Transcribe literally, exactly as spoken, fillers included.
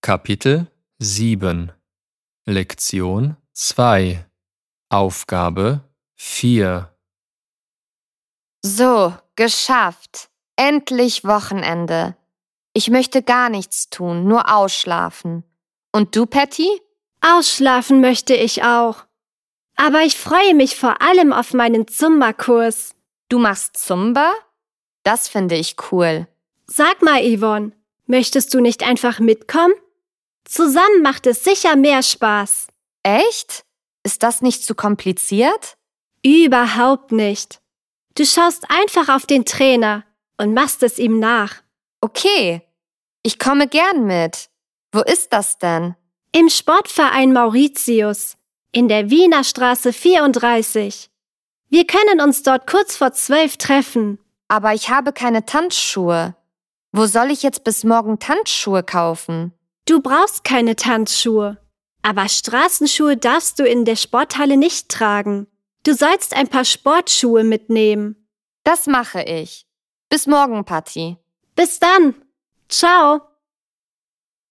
Kapitel sieben Lektion zwei Aufgabe vier So, geschafft. Endlich Wochenende. Ich möchte gar nichts tun, nur ausschlafen. Und du, Patty? Ausschlafen möchte ich auch. Aber ich freue mich vor allem auf meinen Zumba-Kurs. Du machst Zumba? Das finde ich cool. Sag mal, Yvonne, möchtest du nicht einfach mitkommen? Zusammen macht es sicher mehr Spaß. Echt? Ist das nicht zu kompliziert? Überhaupt nicht. Du schaust einfach auf den Trainer und machst es ihm nach. Okay, ich komme gern mit. Wo ist das denn? Im Sportverein Mauritius, in der Wiener Straße vierunddreißig. Wir können uns dort kurz vor zwölf treffen. Aber ich habe keine Tanzschuhe. Wo soll ich jetzt bis morgen Tanzschuhe kaufen? Du brauchst keine Tanzschuhe. Aber Straßenschuhe darfst du in der Sporthalle nicht tragen. Du sollst ein paar Sportschuhe mitnehmen. Das mache ich. Bis morgen, Patty. Bis dann. Ciao.